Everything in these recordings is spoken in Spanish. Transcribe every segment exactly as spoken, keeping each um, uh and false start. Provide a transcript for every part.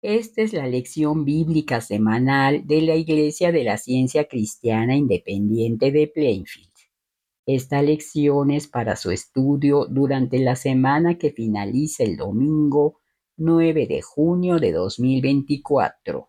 Esta es la lección bíblica semanal de la Iglesia de la Ciencia Cristiana Independiente de Plainfield. Esta lección es para su estudio durante la semana que finaliza el domingo nueve de junio de dos mil veinticuatro.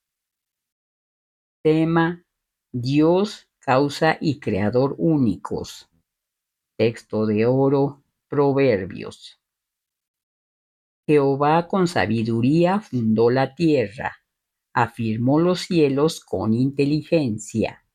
Tema: Dios, causa y creador únicos. Texto de oro, Proverbios. Jehová con sabiduría fundó la tierra, afirmó los cielos con inteligencia.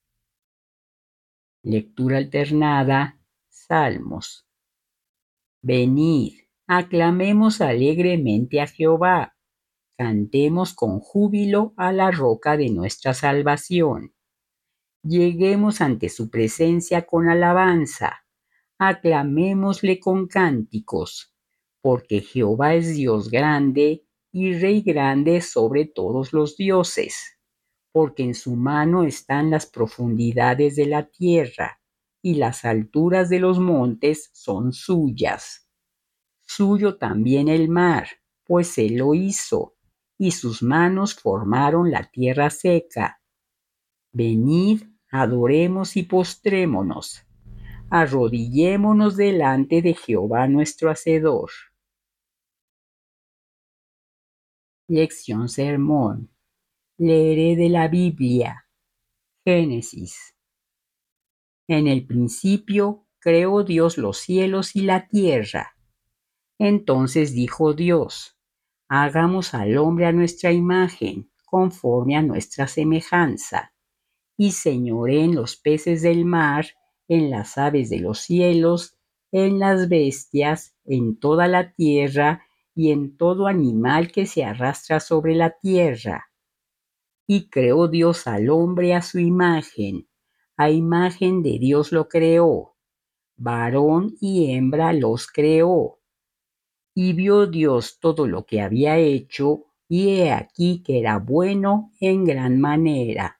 Lectura alternada, Salmos. Venid, aclamemos alegremente a Jehová, cantemos con júbilo a la roca de nuestra salvación. Lleguemos ante su presencia con alabanza, aclamémosle con cánticos, porque Jehová es Dios grande y Rey grande sobre todos los dioses, porque en su mano están las profundidades de la tierra, y las alturas de los montes son suyas. Suyo también el mar, pues él lo hizo, y sus manos formaron la tierra seca. Venid, adoremos y postrémonos, arrodillémonos delante de Jehová nuestro Hacedor. Lección sermón. Leeré de la Biblia. Génesis. En el principio creó Dios los cielos y la tierra. Entonces dijo Dios: hagamos al hombre a nuestra imagen, conforme a nuestra semejanza, y señoree en los peces del mar, en las aves de los cielos, en las bestias, en toda la tierra, y en todo animal que se arrastra sobre la tierra. Y creó Dios al hombre a su imagen, a imagen de Dios lo creó, varón y hembra los creó. Y vio Dios todo lo que había hecho, y he aquí que era bueno en gran manera.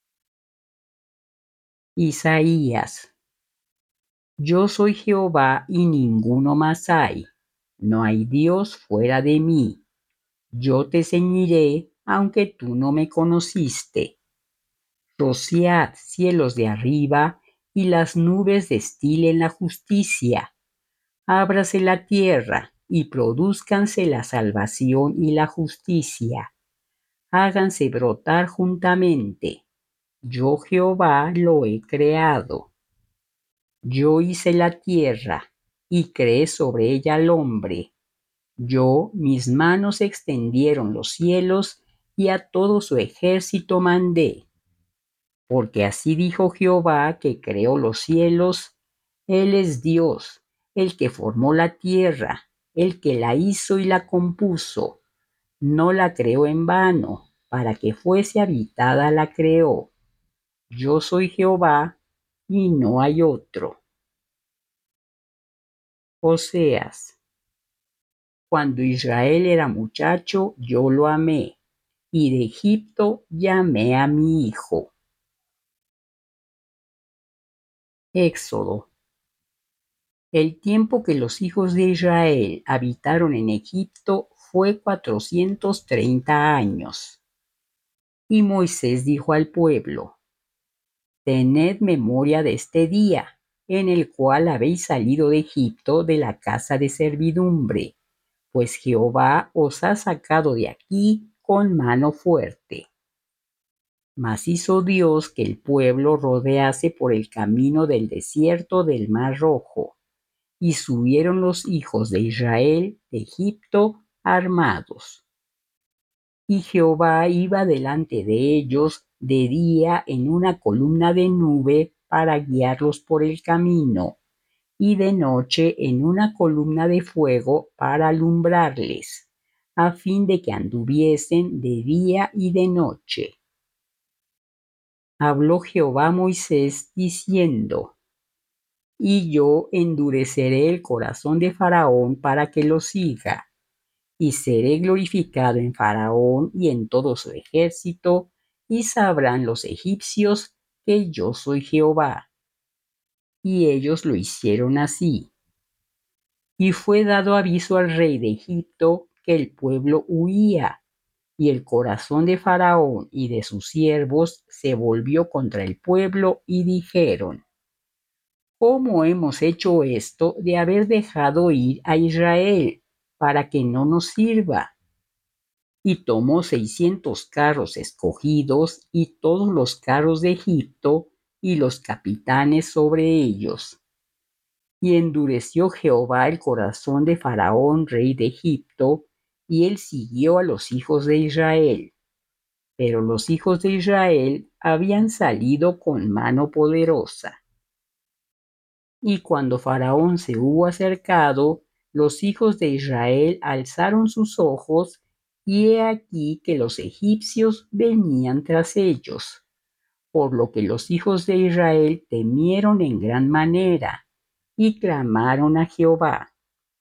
Isaías. Yo soy Jehová y ninguno más hay. No hay Dios fuera de mí. Yo te ceñiré, aunque tú no me conociste. Rociad, cielos de arriba, y las nubes destilen la justicia. Ábrase la tierra, y produzcanse la salvación y la justicia. Háganse brotar juntamente. Yo Jehová lo he creado. Yo hice la tierra, y creé sobre ella al hombre. Yo, mis manos extendieron los cielos, y a todo su ejército mandé. Porque así dijo Jehová, que creó los cielos: Él es Dios, el que formó la tierra, el que la hizo y la compuso. No la creó en vano, para que fuese habitada la creó. Yo soy Jehová, y no hay otro. Oseas. Cuando Israel era muchacho, yo lo amé, y de Egipto llamé a mi hijo. Éxodo. El tiempo que los hijos de Israel habitaron en Egipto fue cuatrocientos treinta años. Y Moisés dijo al pueblo: Tened memoria de este día, en el cual habéis salido de Egipto, de la casa de servidumbre, pues Jehová os ha sacado de aquí con mano fuerte. Mas hizo Dios que el pueblo rodease por el camino del desierto del Mar Rojo, y subieron los hijos de Israel de Egipto armados. Y Jehová iba delante de ellos de día en una columna de nube para guiarlos por el camino, y de noche en una columna de fuego para alumbrarles, a fin de que anduviesen de día y de noche. Habló Jehová a Moisés diciendo: Y yo endureceré el corazón de Faraón para que lo siga, y seré glorificado en Faraón y en todo su ejército, y sabrán los egipcios que yo soy Jehová. Y ellos lo hicieron así. Y fue dado aviso al rey de Egipto que el pueblo huía, Y el corazón de Faraón y de sus siervos se volvió contra el pueblo y dijeron: ¿Cómo hemos hecho esto de haber dejado ir a Israel para que no nos sirva? Y tomó seiscientos carros escogidos y todos los carros de Egipto y los capitanes sobre ellos. Y endureció Jehová el corazón de Faraón, rey de Egipto, y él siguió a los hijos de Israel. Pero los hijos de Israel habían salido con mano poderosa. Y cuando Faraón se hubo acercado, los hijos de Israel alzaron sus ojos, y he aquí que los egipcios venían tras ellos. Por lo que los hijos de Israel temieron en gran manera, y clamaron a Jehová.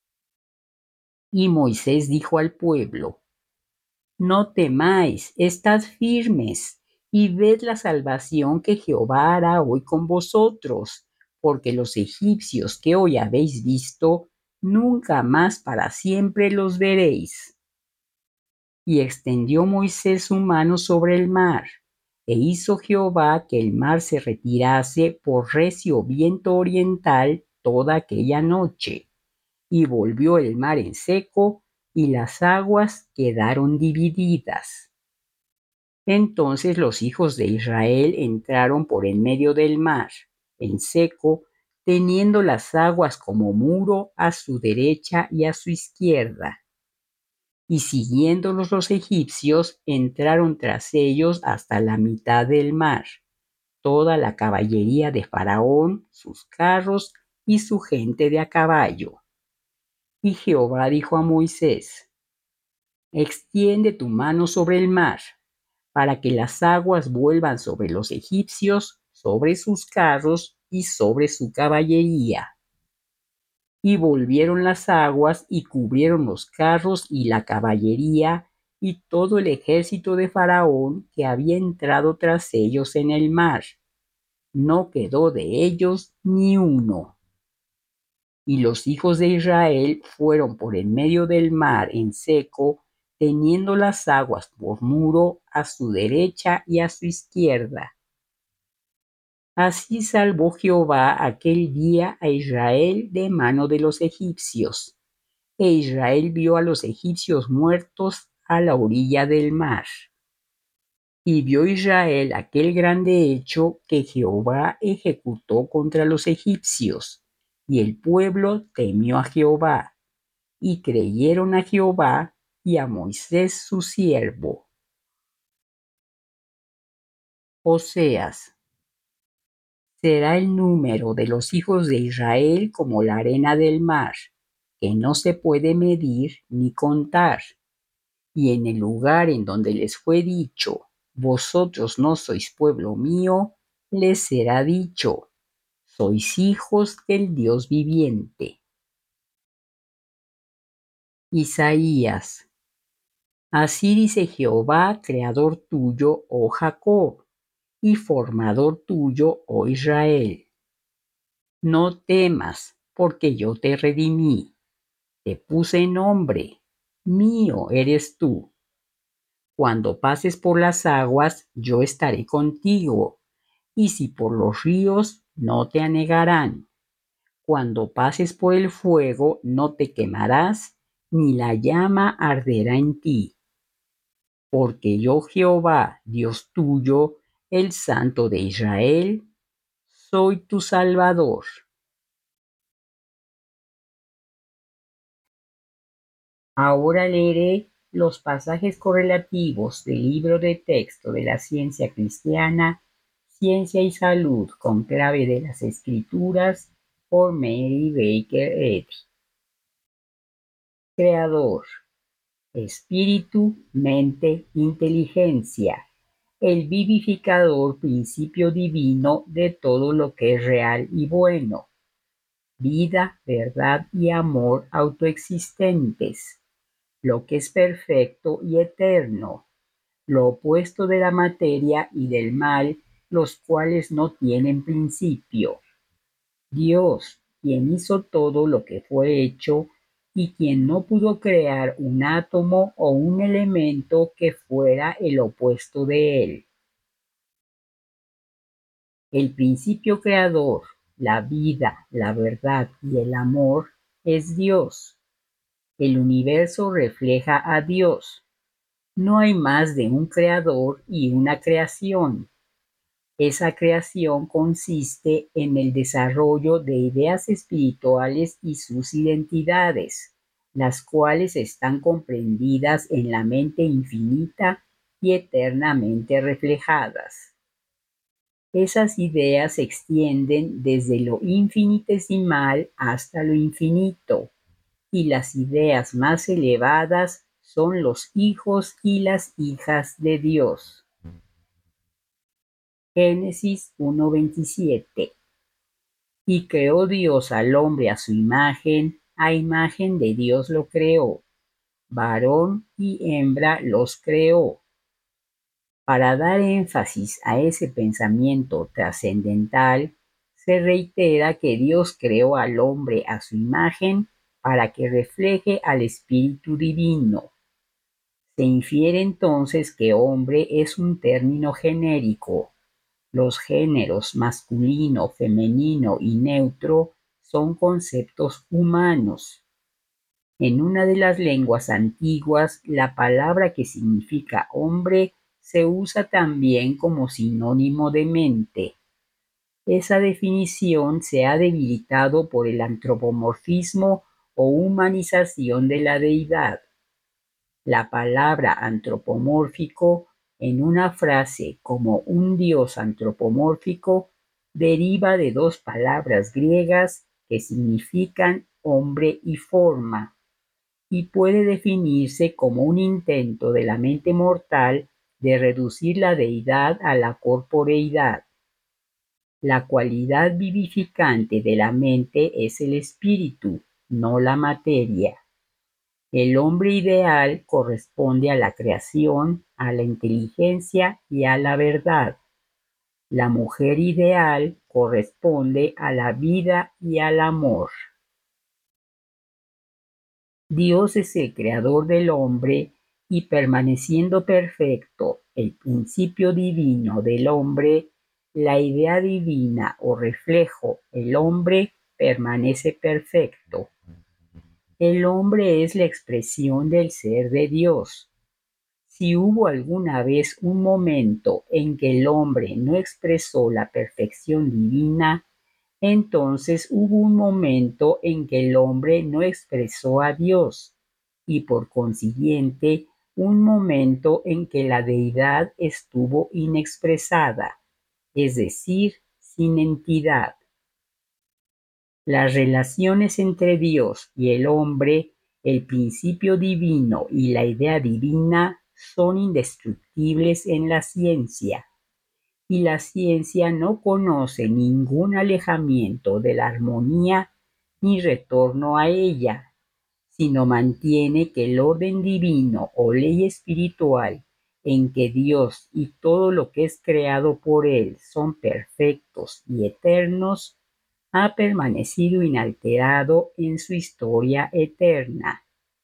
Y Moisés dijo al pueblo: No temáis, estad firmes, y ved la salvación que Jehová hará hoy con vosotros, porque los egipcios que hoy habéis visto, nunca más para siempre los veréis. Y extendió Moisés su mano sobre el mar, e hizo Jehová que el mar se retirase por recio viento oriental toda aquella noche, y volvió el mar en seco, y las aguas quedaron divididas. Entonces los hijos de Israel entraron por en medio del mar, en seco, teniendo las aguas como muro a su derecha y a su izquierda. Y siguiéndolos los egipcios, entraron tras ellos hasta la mitad del mar, toda la caballería de Faraón, sus carros y su gente de a caballo. Y Jehová dijo a Moisés: Extiende tu mano sobre el mar, para que las aguas vuelvan sobre los egipcios, sobre sus carros y sobre su caballería. Y volvieron las aguas y cubrieron los carros y la caballería y todo el ejército de Faraón que había entrado tras ellos en el mar. No quedó de ellos ni uno. Y los hijos de Israel fueron por en medio del mar en seco, teniendo las aguas por muro a su derecha y a su izquierda. Así salvó Jehová aquel día a Israel de mano de los egipcios. E Israel vio a los egipcios muertos a la orilla del mar. Y vio Israel aquel grande hecho que Jehová ejecutó contra los egipcios, y el pueblo temió a Jehová, y creyeron a Jehová y a Moisés su siervo. Oseas. Será el número de los hijos de Israel como la arena del mar, que no se puede medir ni contar. Y en el lugar en donde les fue dicho: Vosotros no sois pueblo mío, les será dicho: Sois hijos del Dios viviente. Isaías. Así dice Jehová, creador tuyo, oh Jacob, y formador tuyo, oh Israel. No temas, porque yo te redimí, te puse nombre, mío eres tú. Cuando pases por las aguas, yo estaré contigo, y si por los ríos, no te anegarán. Cuando pases por el fuego, no te quemarás, ni la llama arderá en ti. Porque yo, Jehová, Dios tuyo, el Santo de Israel, soy tu Salvador. Ahora leeré los pasajes correlativos del libro de texto de la ciencia cristiana, Ciencia y Salud con clave de las Escrituras, por Mary Baker Eddy. Creador, espíritu, mente, inteligencia, el vivificador, principio divino de todo lo que es real y bueno, vida, verdad y amor autoexistentes, lo que es perfecto y eterno, lo opuesto de la materia y del mal, los cuales no tienen principio. Dios, quien hizo todo lo que fue hecho, y quien no pudo crear un átomo o un elemento que fuera el opuesto de él. El principio creador, la vida, la verdad y el amor es Dios. El universo refleja a Dios. No hay más de un creador y una creación. Esa creación consiste en el desarrollo de ideas espirituales y sus identidades, las cuales están comprendidas en la mente infinita y eternamente reflejadas. Esas ideas se extienden desde lo infinitesimal hasta lo infinito, y las ideas más elevadas son los hijos y las hijas de Dios. Génesis uno veintisiete. Y creó Dios al hombre a su imagen, a imagen de Dios lo creó, varón y hembra los creó. Para dar énfasis a ese pensamiento trascendental, se reitera que Dios creó al hombre a su imagen para que refleje al Espíritu Divino. Se infiere entonces que hombre es un término genérico. Los géneros masculino, femenino y neutro son conceptos humanos. En una de las lenguas antiguas, la palabra que significa hombre se usa también como sinónimo de mente. Esa definición se ha debilitado por el antropomorfismo o humanización de la deidad. La palabra antropomórfico en una frase como un dios antropomórfico deriva de dos palabras griegas que significan hombre y forma, y puede definirse como un intento de la mente mortal de reducir la deidad a la corporeidad. La cualidad vivificante de la mente es el espíritu, no la materia. El hombre ideal corresponde a la creación, a la inteligencia y a la verdad. La mujer ideal corresponde a la vida y al amor. Dios es el creador del hombre y permaneciendo perfecto el principio divino del hombre, la idea divina o reflejo, el hombre, permanece perfecto. El hombre es la expresión del ser de Dios. Si hubo alguna vez un momento en que el hombre no expresó la perfección divina, entonces hubo un momento en que el hombre no expresó a Dios, y por consiguiente un momento en que la deidad estuvo inexpresada, es decir, sin entidad. Las relaciones entre Dios y el hombre, el principio divino y la idea divina son indestructibles en la ciencia, y la ciencia no conoce ningún alejamiento de la armonía ni retorno a ella, sino mantiene que el orden divino o ley espiritual en que Dios y todo lo que es creado por Él son perfectos y eternos, ha permanecido inalterado en su historia eterna.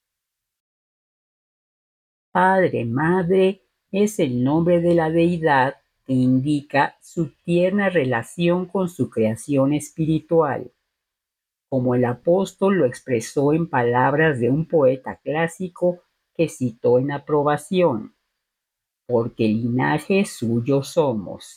Padre, Madre es el nombre de la deidad que indica su tierna relación con su creación espiritual, como el apóstol lo expresó en palabras de un poeta clásico que citó en aprobación: porque linaje suyo somos.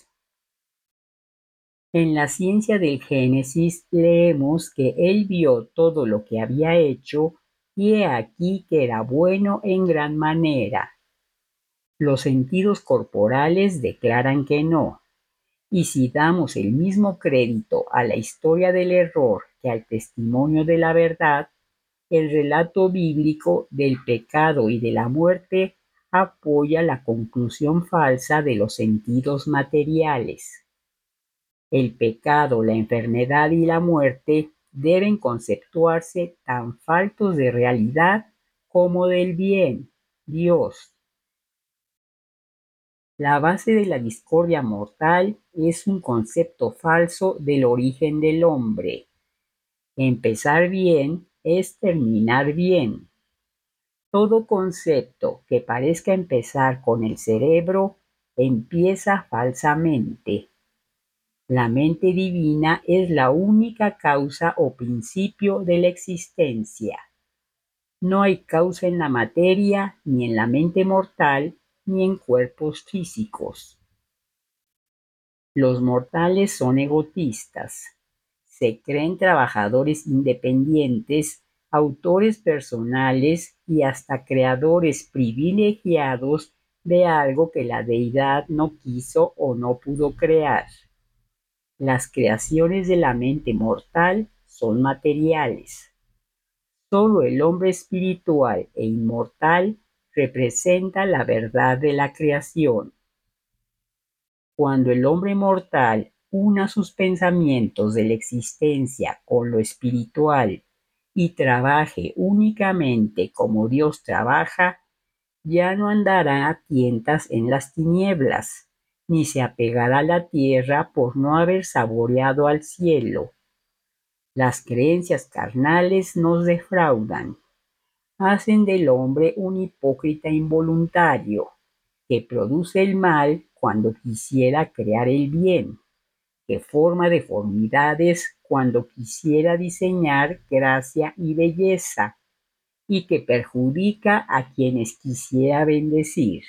En la ciencia del Génesis leemos que él vio todo lo que había hecho, y he aquí que era bueno en gran manera. Los sentidos corporales declaran que no, y si damos el mismo crédito a la historia del error que al testimonio de la verdad, el relato bíblico del pecado y de la muerte apoya la conclusión falsa de los sentidos materiales. El pecado, la enfermedad y la muerte deben conceptuarse tan faltos de realidad como del bien, Dios. La base de la discordia mortal es un concepto falso del origen del hombre. Empezar bien es terminar bien. Todo concepto que parezca empezar con el cerebro empieza falsamente. La mente divina es la única causa o principio de la existencia. No hay causa en la materia, ni en la mente mortal, ni en cuerpos físicos. Los mortales son egoístas. Se creen trabajadores independientes, autores personales y hasta creadores privilegiados de algo que la deidad no quiso o no pudo crear. Las creaciones de la mente mortal son materiales. Solo el hombre espiritual e inmortal representa la verdad de la creación. Cuando el hombre mortal una sus pensamientos de la existencia con lo espiritual y trabaje únicamente como Dios trabaja, ya no andará a tientas en las tinieblas, ni se apegará a la tierra por no haber saboreado al cielo. Las creencias carnales nos defraudan, hacen del hombre un hipócrita involuntario, que produce el mal cuando quisiera crear el bien, que forma deformidades cuando quisiera diseñar gracia y belleza, y que perjudica a quienes quisiera bendecir.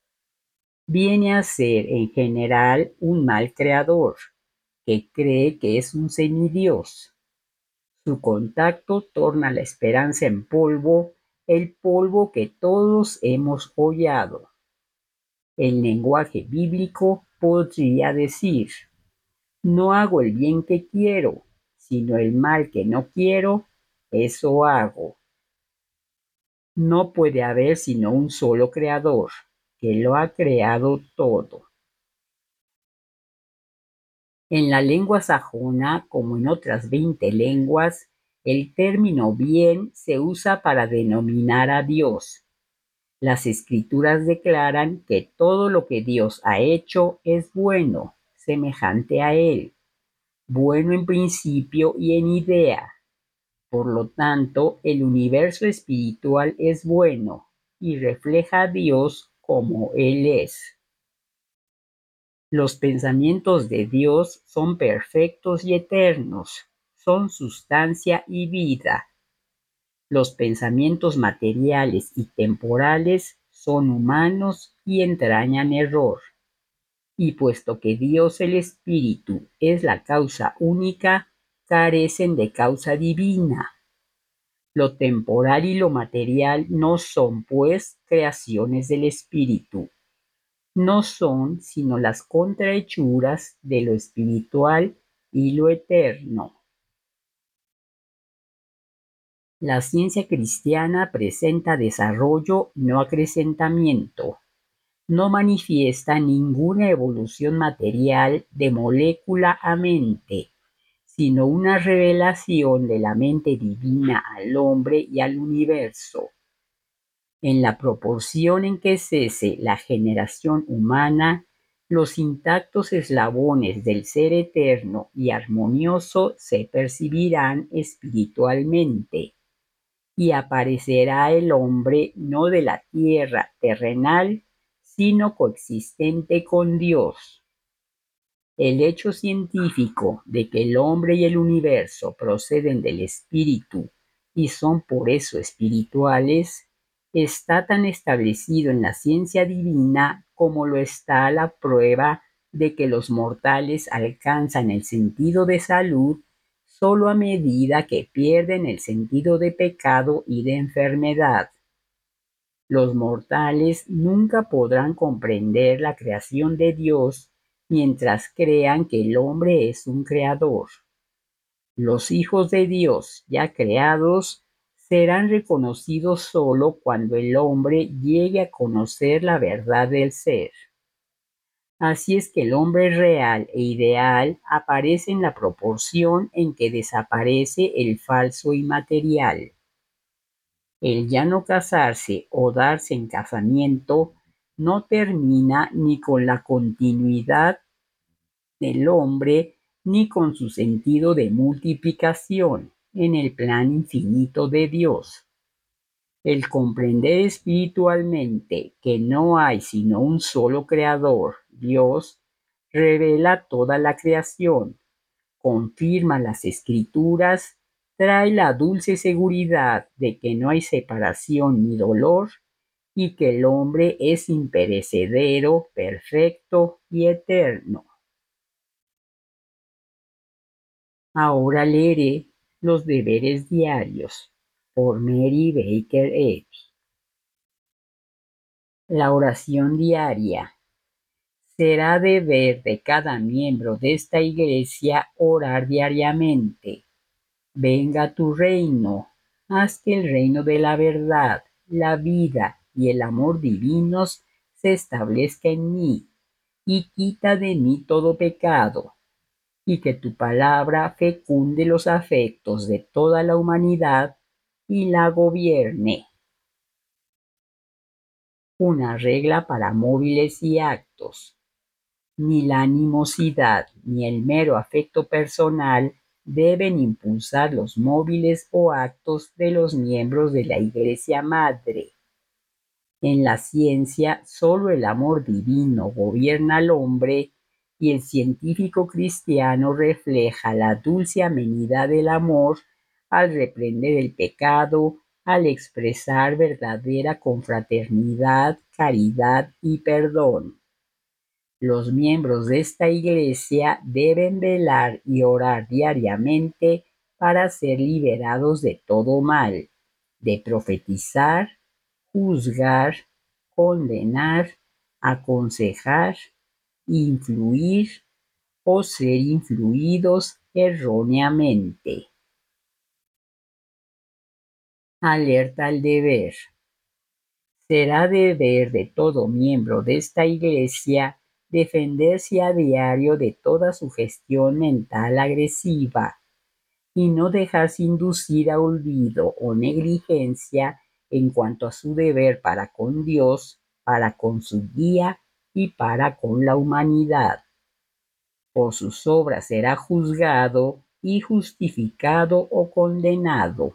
Viene a ser en general un mal creador, que cree que es un semidios. Su contacto torna la esperanza en polvo, el polvo que todos hemos hollado. El lenguaje bíblico podría decir: no hago el bien que quiero, sino el mal que no quiero, eso hago. No puede haber sino un solo creador, que lo ha creado todo. En la lengua sajona, como en otras veinte lenguas, el término bien se usa para denominar a Dios. Las escrituras declaran que todo lo que Dios ha hecho es bueno, semejante a Él, bueno en principio y en idea. Por lo tanto, el universo espiritual es bueno y refleja a Dios como Él es. Los pensamientos de Dios son perfectos y eternos, son sustancia y vida. Los pensamientos materiales y temporales son humanos y entrañan error. Y puesto que Dios el Espíritu es la causa única, carecen de causa divina. Lo temporal y lo material no son, pues, creaciones del Espíritu. No son sino las contrahechuras de lo espiritual y lo eterno. La ciencia cristiana presenta desarrollo, no acrecentamiento. No manifiesta ninguna evolución material de molécula a mente, sino una revelación de la mente divina al hombre y al universo. En la proporción en que cese la generación humana, los intactos eslabones del ser eterno y armonioso se percibirán espiritualmente, y aparecerá el hombre no de la tierra terrenal, sino coexistente con Dios. El hecho científico de que el hombre y el universo proceden del espíritu y son por eso espirituales está tan establecido en la ciencia divina como lo está la prueba de que los mortales alcanzan el sentido de salud solo a medida que pierden el sentido de pecado y de enfermedad. Los mortales nunca podrán comprender la creación de Dios mientras crean que el hombre es un creador. Los hijos de Dios ya creados serán reconocidos solo cuando el hombre llegue a conocer la verdad del ser. Así es que el hombre real e ideal aparece en la proporción en que desaparece el falso y material. El ya no casarse o darse en casamiento no termina ni con la continuidad del hombre ni con su sentido de multiplicación. en el plan infinito de Dios. El comprender espiritualmente que no hay sino un solo creador, Dios, revela toda la creación, confirma las escrituras, trae la dulce seguridad de que no hay separación ni dolor y que el hombre es imperecedero, perfecto y eterno. Ahora leeré los deberes diarios por Mary Baker Eddy. La oración diaria. Será deber de cada miembro de esta iglesia orar diariamente. Venga tu reino, haz que el reino de la verdad, la vida y el amor divinos se establezca en mí, y quita de mí todo pecado, y que tu palabra fecunde los afectos de toda la humanidad y la gobierne. Una regla para móviles y actos. Ni la animosidad ni el mero afecto personal deben impulsar los móviles o actos de los miembros de la Iglesia Madre. En la ciencia, solo el amor divino gobierna al hombre y el científico cristiano refleja la dulce amenidad del amor al reprender el pecado, al expresar verdadera confraternidad, caridad y perdón. Los miembros de esta iglesia deben velar y orar diariamente para ser liberados de todo mal, de profetizar, juzgar, condenar, aconsejar, influir o ser influidos erróneamente. Alerta al deber. Será deber de todo miembro de esta iglesia defenderse a diario de toda sugestión mental agresiva y no dejarse inducir a olvido o negligencia en cuanto a su deber para con Dios, para con su guía y para con la humanidad. Por sus obras será juzgado y justificado o condenado.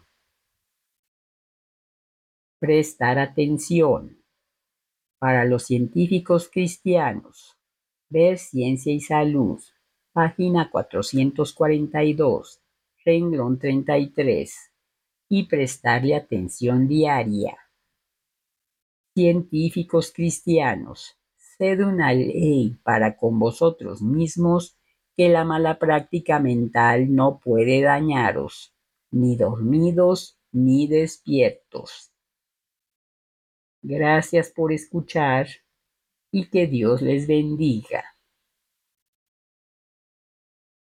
Prestar atención. Para los científicos cristianos, ver Ciencia y Salud, página cuatrocientos cuarenta y dos, renglón treinta y tres, y prestarle atención diaria. Científicos cristianos, sed una ley para con vosotros mismos que la mala práctica mental no puede dañaros, ni dormidos ni despiertos. Gracias por escuchar y que Dios les bendiga.